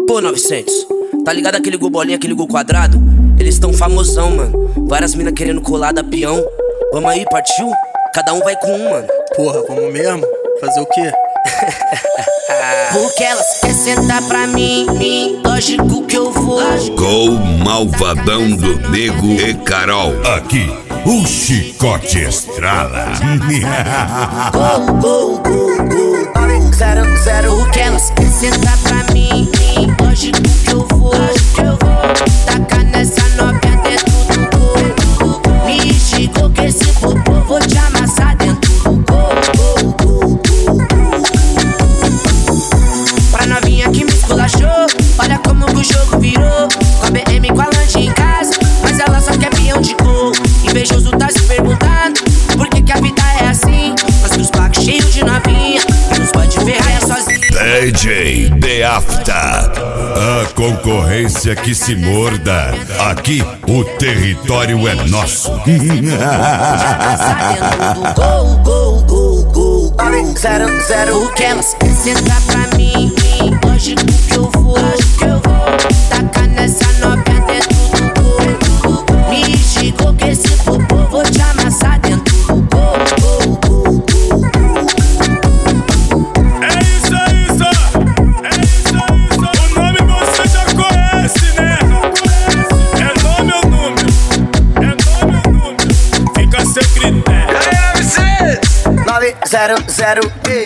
Pô, 900, tá ligado aquele gol bolinha, aquele gol quadrado? Eles tão famosão, mano. Várias minas querendo colar da peão. Vamos aí, partiu? Cada um vai com um, mano. Porra, vamos mesmo? Fazer o quê? Porque elas querem sentar pra mim, lógico que eu vou. Gol Malvadão do Nego e Carol. Aqui, o chicote estrala. Gol, 0-0. Porque elas querem sentar pra mim, lógico que eu vou. Taca nessa novinha dentro do gol. Me chegou que esse popô vou te amassar dentro do gol. Pra novinha que me esculachou, olha como que o jogo virou. Com a BM com a lanche em casa, mas ela só quer peão de gol. Invejoso tá se perguntando por que a vida é assim. Mas que os blacks cheios de novinha e os boy de ferraia sozinho. DJ The After. A concorrência que se morda. Aqui, o território é nosso. Gol, 0-0. Porque elas querem sentar pra mim, lógico que eu vou. Taca nessa novinha dentro do gol. Me chegou que esse popô vou te amassar dentro do gol. É isso aí, só. O nome você já conhece, né? É nome ou número? Fica sem critério. 900.